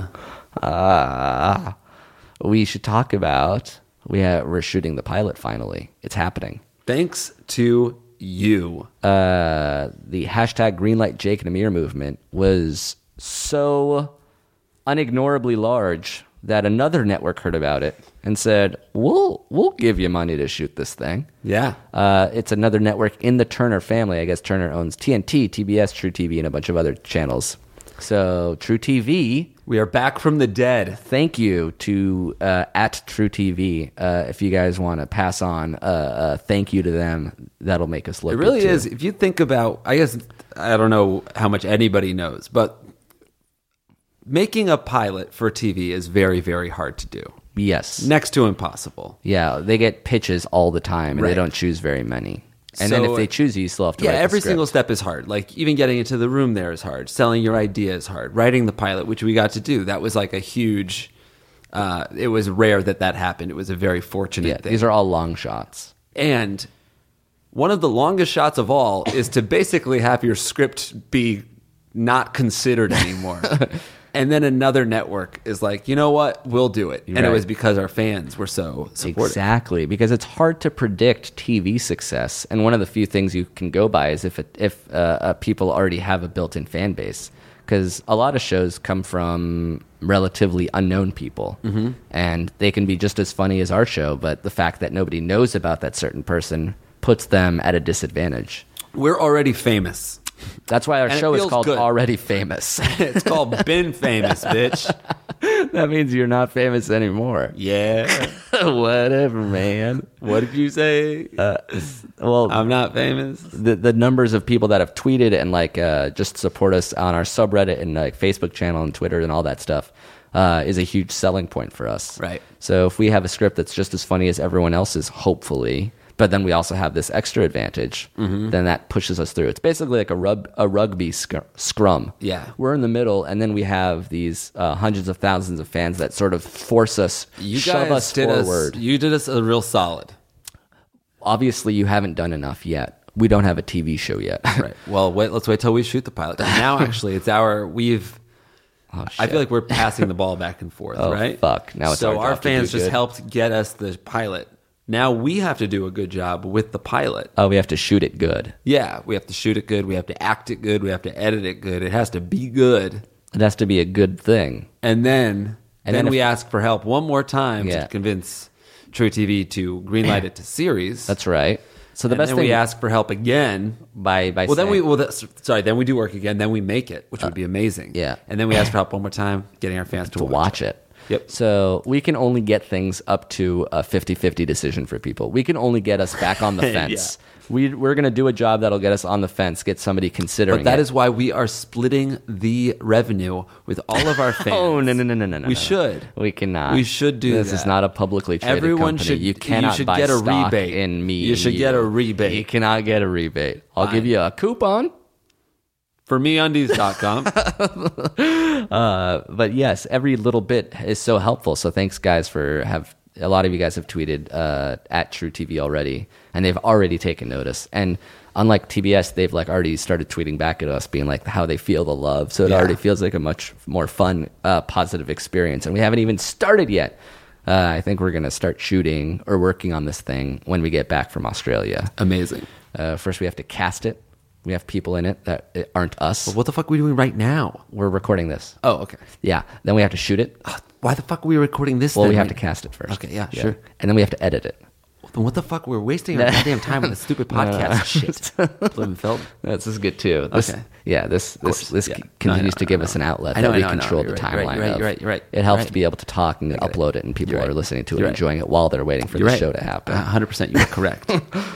Ah. We should talk about, we have, we're shooting the pilot finally. It's happening. Thanks to you. Uh, the hashtag Greenlight Jake and Amir movement was so unignorably large that another network heard about it and said, "We'll we'll give you money to shoot this thing." Yeah. Uh, it's another network in the Turner family. I guess Turner owns T N T, T B S, True T V, and a bunch of other channels. So True T V, We are back from the dead. thank you to uh, at True T V. Uh, if you guys want to pass on a, a thank you to them, that'll make us look It really good too. is. If you think about, I guess, I don't know how much anybody knows, but making a pilot for T V is very, very hard to do. Yes. Next to impossible. Yeah, they get pitches all the time, and Right. they don't choose very many. And then So- if they choose you, you still have to Yeah, write the every script. single step is hard. Like, even getting into the room there is hard. Selling your idea is hard. Writing the pilot, which we got to do, that was like a huge, uh, it was rare that that happened. It was a very fortunate Yeah, thing. these are all long shots. And one of the longest shots of all is to basically have your script be not considered anymore. And then another network is like, you know what? We'll do it. And Right. it was because our fans were so supportive. Exactly, because it's hard to predict T V success, and one of the few things you can go by is if it, if uh, uh, people already have a built-in fan base. Because a lot of shows come from relatively unknown people, mm-hmm. and they can be just as funny as our show, but the fact that nobody knows about that certain person puts them at a disadvantage. We're already famous. That's why our And it show is feels called good. Already Famous. It's called Been Famous, bitch. That means you're not famous anymore. Yeah. Whatever, man. What did you say? Uh, well, I'm not famous. the the numbers of people that have tweeted and like uh, just support us on our subreddit and like Facebook channel and Twitter and all that stuff uh, is a huge selling point for us. Right. So if we have a script that's just as funny as everyone else's, hopefully, but then we also have this extra advantage, Mm-hmm. then that pushes us through. It's basically like a rub a rugby sc- scrum. Yeah. We're in the middle, and then we have these uh, hundreds of thousands of fans that sort of force us, You shove guys us did forward. us. You did us a real solid. Obviously, you haven't done enough yet. We don't have a T V show yet. Right. Well, wait. Let's wait till we shoot the pilot. Now, actually, it's our. We've. Oh, I shit. feel like we're passing the ball back and forth. Oh, right. fuck. Now it's so our job our to fans do just good. helped get us the pilot. Now we have to do a good job with the pilot. Oh, we have to shoot it good. Yeah, we have to shoot it good. We have to act it good. We have to edit it good. It has to be good. It has to be a good thing. And then, And then, then we if- ask for help one more time Yeah. to convince True T V to greenlight it to series. That's right. So the and best then thing we ask for help again. by by Well, then we saying- well, that's, sorry. Then we do work again. Then we make it, which would be amazing. yeah. and then we ask for help one more time, getting our fans to, to watch it. Yep. So we can only get things up to a fifty-fifty decision for people. We can only get us back on the fence. We we're gonna do a job that'll get us on the fence, get somebody considering. But that it. is why we are splitting the revenue with all of our fans. Oh no no no no no no! We no. should. We cannot. We should do This that. is not a publicly traded Everyone company. should. You cannot you should buy get a stock rebate in me. You and should get a You rebate cannot get a rebate. I'll Fine. give you a coupon. for me undies dot com. Uh, but yes, every little bit is so helpful. So thanks, guys, for have a lot of you guys have tweeted uh, at True T V already, and they've already taken notice. And unlike T B S, they've like already started tweeting back at us, being like how they feel the love. So it Yeah. already feels like a much more fun, uh, positive experience. And we haven't even started yet. Uh, I think we're gonna start shooting or working on this thing when we get back from Australia. Amazing. Uh, first, we have to cast it. We have people in it that aren't us. But what the fuck are we doing right now? We're recording this. Oh, okay. Yeah. Then we have to shoot it. Why the fuck are we recking this? Well, then we have right to cast it first. Okay, yeah, sure. And then we have to edit it. Then what the fuck? We're wasting our goddamn time on this stupid podcast shit. Blumenfeld. This is good too. This, Okay. Yeah, this this course, this yeah. c- No, I continues know, to I give know. us an outlet I know, that I we know, I know. control You're the right, you're timeline right, you're right, of. you're right, you're right, It you're helps right. to be able to talk and get upload it. it, and people You're are right. listening to it, You're and right. enjoying it while they're waiting for You're the right. show to happen. one hundred percent you are correct.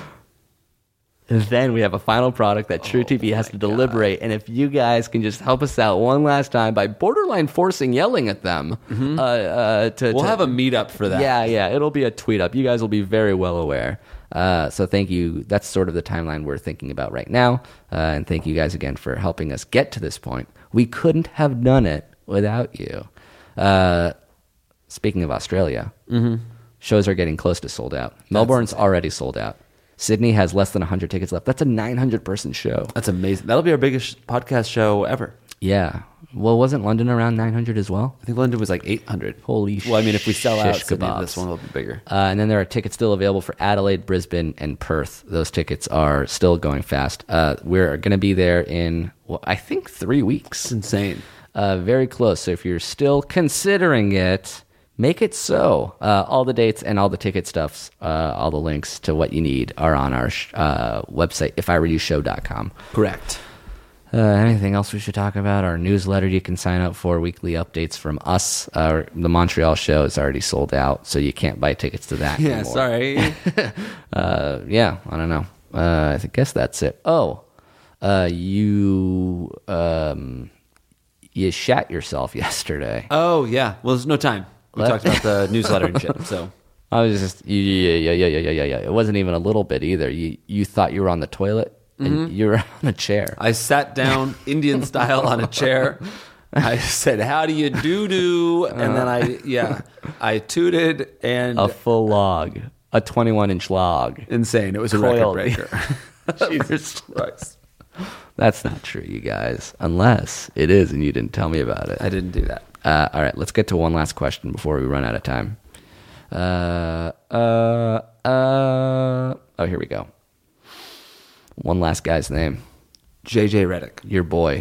And then we have a final product that True T V has to deliberate. And if you guys can just help us out one last time by borderline forcing yelling at them, uh, uh, to We'll to- have a meetup for that. Yeah, yeah. It'll be a tweet up. You guys will be very well aware. Uh, so thank you. That's sort of the timeline we're thinking about right now. Uh, and thank you guys again for helping us get to this point. We couldn't have done it without you. Uh, speaking of Australia, Mm-hmm. shows are getting close to sold out. Melbourne's already sold out. Sydney has less than one hundred tickets left. That's a nine hundred person show. That's amazing. That'll be our biggest podcast show ever. Yeah. Well, wasn't London around nine hundred as well? I think London was like eight hundred. Holy Well, I mean, if we sell out shish Sydney, kebabs. this one will be bigger. Uh, and then there are tickets still available for Adelaide, Brisbane, and Perth. Those tickets are still going fast. Uh, we're going to be there in, well, I think, three weeks. It's insane. Uh, very close. So if you're still considering it, Make it so. Uh, all the dates and all the ticket stuffs, uh, all the links to what you need are on our sh- uh, website, if I were you show dot com. Correct. Uh, anything else we should talk about? Our newsletter you can sign up for, weekly updates from us. Uh, the Montreal show is already sold out, so you can't buy tickets to that Yeah, anymore. sorry. uh, yeah, I don't know. Uh, I guess that's it. Oh, uh, you um, you shat yourself yesterday. Oh, yeah. Well, there's no time. We What? talked about the newsletter and shit, so. I was just yeah yeah yeah yeah yeah yeah yeah. It wasn't even a little bit either. You you thought you were on the toilet and Mm-hmm. you were on a chair. I sat down Indian style on a chair. I said, "How do you do do?" And then I, yeah, I tooted and A full log, a twenty-one inch log. insane. It was a Coiled. record breaker. Jesus Christ! That's not true, you guys. Unless it is, and you didn't tell me about it. I didn't do that. Uh, all right, let's get to one last question before we run out of time. Uh, uh, uh. Oh, here we go. One last guy's name. J J Redick. Your boy,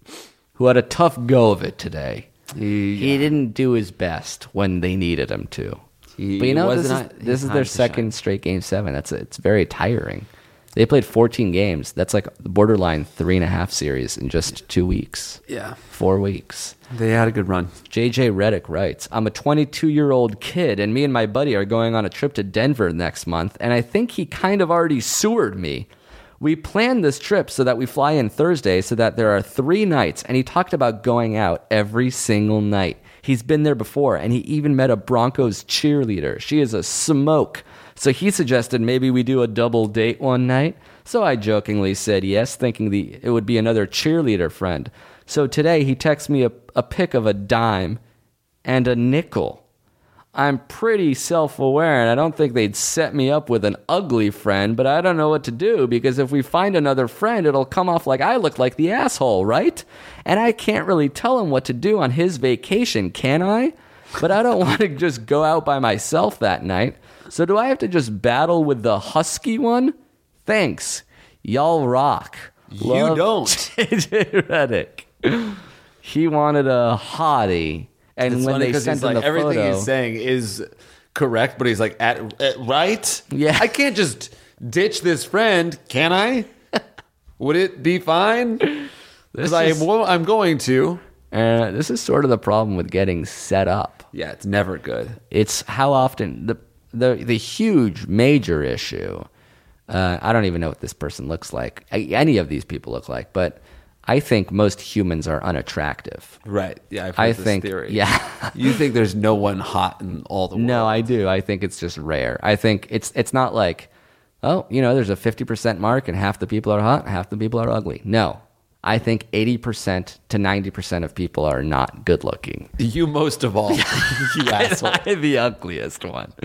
who had a tough go of it today. He, He didn't do his best when they needed him to. He but you know, this is, wasn't- this is time their to second shine. straight game seven. That's it's very tiring. They played fourteen games. That's like borderline three and a half series in just two weeks, yeah, four weeks. they had a good run. J J Redick writes, I'm a twenty-two-year-old kid, and me and my buddy are going on a trip to Denver next month, and I think he kind of already sewered me. We planned this trip so that we fly in Thursday so that there are three nights, and he talked about going out every single night. He's been there before, and he even met a Broncos cheerleader. She is a smoke. So he suggested maybe we do a double date one night. So I jokingly said yes, thinking the it would be another cheerleader friend. So today he texts me a, a pic of a dime and a nickel. I'm pretty self-aware, and I don't think they'd set me up with an ugly friend, but I don't know what to do, because if we find another friend, it'll come off like I look like the asshole, right? And I can't really tell him what to do on his vacation, can I? But I don't want to just go out by myself that night. So do I have to just battle with the husky one? Thanks. Y'all rock. You don't. J J Redick. He wanted a hottie. And It's when funny they 'cause sent he's him like, the everything photo, he's saying is correct, but he's like, at, at right? Yeah. I can't just ditch this friend, can I? Would it be fine? Because I is- well, I'm going to. uh, this is sort of the problem with getting set up. Yeah, it's never good. It's how often the the the huge major issue. Uh, I don't even know what this person looks like. I, any of these people look like, but I think most humans are unattractive. Right. Yeah, I've heard I this think, theory. yeah. You think there's no one hot in all the world? No, I do. I think it's just rare. I think it's it's not like, oh, you know, there's a fifty percent mark and half the people are hot, half the people are ugly. No. I think eighty percent to ninety percent of people are not good looking. You most of all. You asshole. I'm the ugliest one.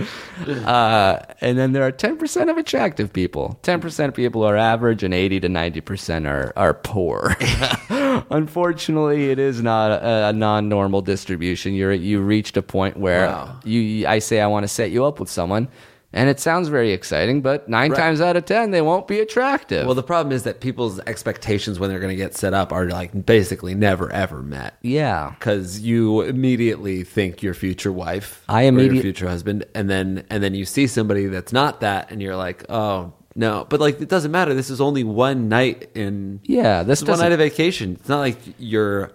Uh, and then there are ten percent of attractive people. ten percent of people are average, and eighty to ninety percent are, are poor. Unfortunately, it is not a, a non-normal distribution. You're you reached a point where Wow. you I say I want to set you up with someone, and it sounds very exciting, but nine times out of ten, they won't be attractive. Well, the problem is that people's expectations when they're going to get set up are like basically never ever met. yeah. Because you immediately think your future wife, I or immediate- your future husband, and then and then you see somebody that's not that, and you're like, oh no. But like, it doesn't matter. This is only one night in Yeah, this this is one doesn't- night of vacation. It's not like you're.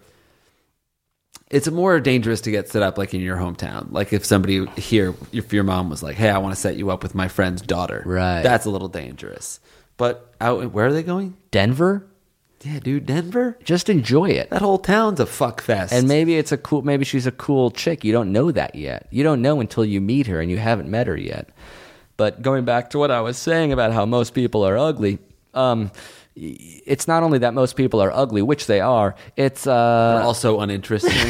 It's more dangerous to get set up like in your hometown. Like if somebody here, if your mom was like, "Hey, I want to set you up with my friend's daughter," Right. That's a little dangerous. But out, where are they going? Denver, Yeah, dude, Denver. just enjoy it. That whole town's a fuck fest. And maybe it's a cool, maybe she's a cool chick. You don't know that yet. You don't know until you meet her, and you haven't met her yet. But going back to what I was saying about how most people are ugly, um, it's not only that most people are ugly, which they are. It's uh, They're also uninteresting.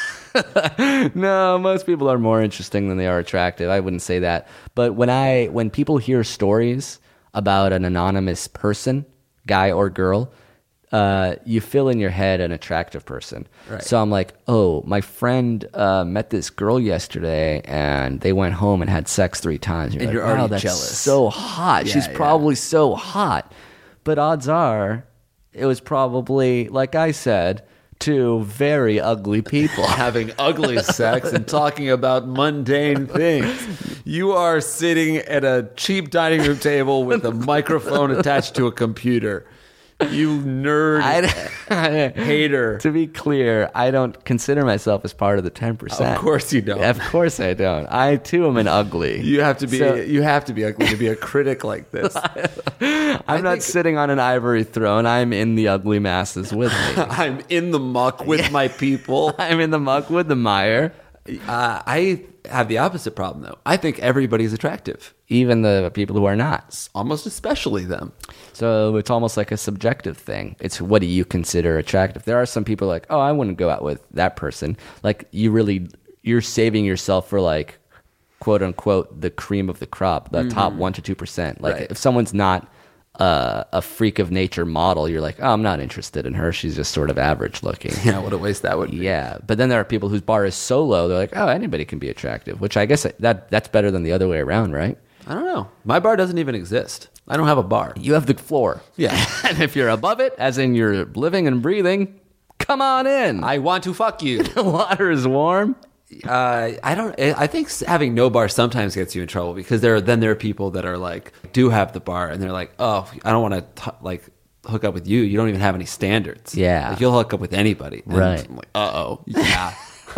no, most people are more interesting than they are attractive. I wouldn't say that. But when I when people hear stories about an anonymous person, guy or girl, uh, you fill in your head an attractive person. Right. So I'm like, oh, my friend uh, met this girl yesterday, and they went home and had sex three times. And like, you're wow, already that's jealous. so hot. Yeah, She's yeah. probably so hot. But odds are, it was probably, like I said, two very ugly people. Having ugly sex and talking about mundane things. You are sitting at a cheap dining room table with a microphone attached to a computer. You nerd I, hater. To be clear, I don't consider myself as part of the ten percent. Of course you don't. Of course I don't. I too am an ugly. You have to be So- you have to be ugly to be a critic like this. I'm not think- sitting on an ivory throne. I'm in the ugly masses with me. I'm in the muck with my people. I'm in the muck with the mire. Uh, I have the opposite problem, though. I think everybody's attractive, Even the people who are not. almost especially them. So it's almost like a subjective thing. It's what do you consider attractive? There are some people like, oh, I wouldn't go out with that person. Like you really, you're saving yourself for like, quote unquote, the cream of the crop, the top one to two percent. Like Right. if someone's not uh, a freak of nature model, you're like, oh, I'm not interested in her. She's just sort of average looking. Yeah, what a waste that would be. Yeah, but then there are people whose bar is so low, they're like, oh, anybody can be attractive, which I guess that that's better than the other way around, right? I don't know. My bar doesn't even exist. I don't have a bar. You have the floor. Yeah. And if you're above it, as in you're living and breathing, come on in. I want to fuck you. The water is warm. Uh, I don't. I think having no bar sometimes gets you in trouble because there. Are, then there are people that are like do have the bar and they're like, oh, I don't want to like hook up with you. You don't even have any standards. Yeah. like, you'll hook up with anybody. And Right. I'm like, uh oh. Yeah.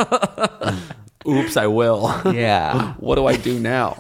Oops, I will. Yeah. What do I do now?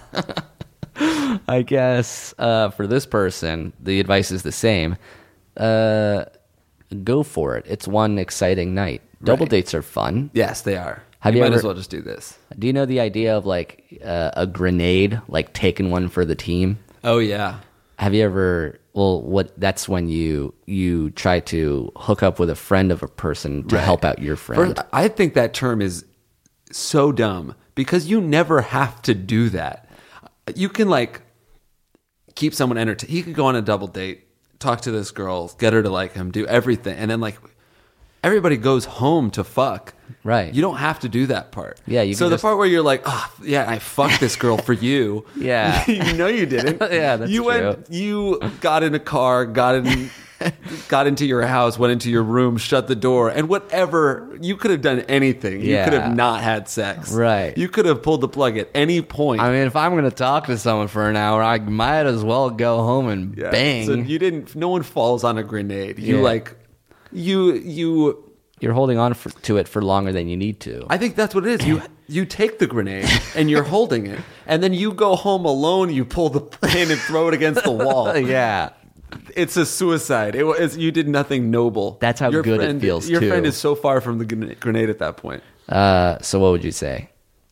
I guess uh, for this person, the advice is the same. Uh, go for it. It's one exciting night. Double Right. dates are fun. Yes, they are. Have you you might ever- as well just do this. Do you know the idea of like uh, a grenade, like taking one for the team? Oh yeah. Have you ever? Well, what? That's when you you try to hook up with a friend of a person to Right. help out your friend. First, I think that term is so dumb because you never have to do that. You can like keep someone entertained. He could go on a double date, talk to this girl, get her to like him, do everything, and then like everybody goes home to fuck. Right. You don't have to do that part. Yeah, you So can the just- part where you're like, oh, yeah, I fucked this girl for you. Yeah. you know you didn't. Yeah, that's you went. You got in a car, got in. Got into your house, went into your room, shut the door, and whatever, you could have done anything. You Yeah. could have not had sex. Right. You could have pulled the plug at any point. I mean, if I'm going to talk to someone for an hour, I might as well go home and Yeah. bang. So you didn't, no one falls on a grenade. You Yeah. like, you, you, You're holding on for, to it for longer than you need to. I think that's what it is. You, you take the grenade and you're holding it, and then you go home alone, you pull the pin and throw it against the wall. yeah. It's a suicide. It was, you did nothing noble. That's how Your good it friend- feels, Your too. friend is so far from the gren- grenade at that point. Uh, so what would you say?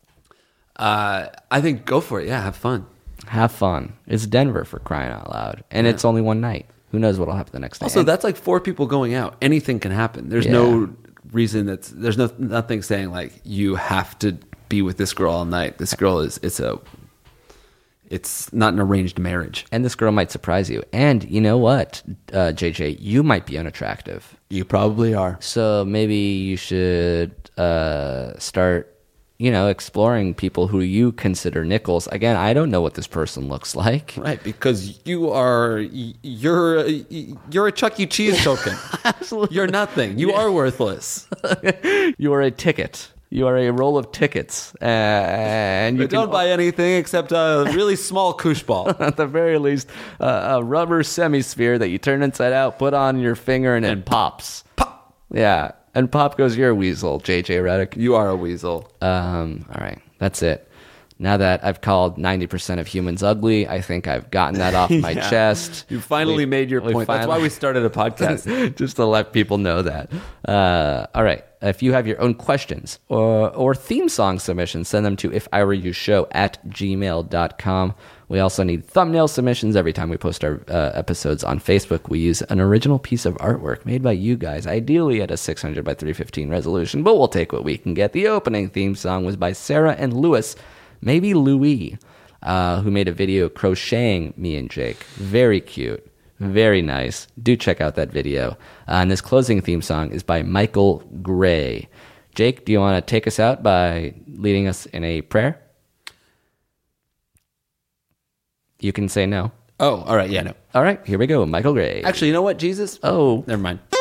Uh, I think go for it. Yeah, have fun. Have fun. It's Denver for crying out loud. And it's only one night. Who knows what'll happen the next day? Also, And- that's like four people going out. Anything can happen. There's Yeah. no reason that's there's no nothing saying like you have to be with this girl all night. This girl is it's a it's not an arranged marriage. and this girl might surprise you. And you know what, uh, J J, you might be unattractive. You probably are. So maybe you should uh, start, you know, exploring people who you consider nickels. Again, I don't know what this person looks like. Right, because you are you're you're a Chuck E. Cheese token. Absolutely, you're nothing. You are worthless. You are a ticket. You are a roll of tickets, uh, and you You don't can, buy anything except a really small koosh ball. at the very least, uh, a rubber semisphere that you turn inside out, put on your finger, and it pops. Pop. Yeah, and pop goes your weasel, J J Redick. You are a weasel. Um, all right, that's it. Now that I've called ninety percent of humans ugly, I think I've gotten that off my Yeah. chest. You finally We- made your we point. That's why finally- we started a podcast. Just to let people know that. Uh, all right. If you have your own questions or, or theme song submissions, send them to if I were you show at gmail dot com. We also need thumbnail submissions every time we post our uh, episodes on Facebook. We use an original piece of artwork made by you guys, ideally at a six hundred by three fifteen resolution, but we'll take what we can get. The opening theme song was by Sarah and Lewis, maybe Louis, uh, who made a video crocheting me and Jake. Very cute. Very nice. Do check out that video. Uh, and this closing theme song is by Michael Gray. Jake, do you want to take us out by leading us in a prayer? You can say no. Oh, all right. Yeah, no. All right, here we go. Michael Gray. Actually, you know what, Jesus? oh. Never mind.